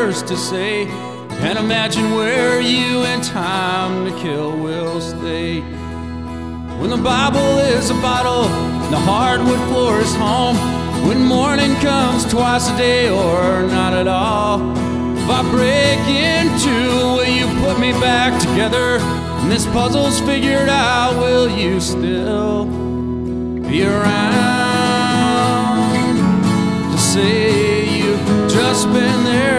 words to say. Can't imagine where you and time to kill will stay. When the Bible is a bottle and the hardwood floor is home, when morning comes twice a day or not at all, if I break in two, will you put me back together? And this puzzle's figured out, will you still be around to say you've just been there?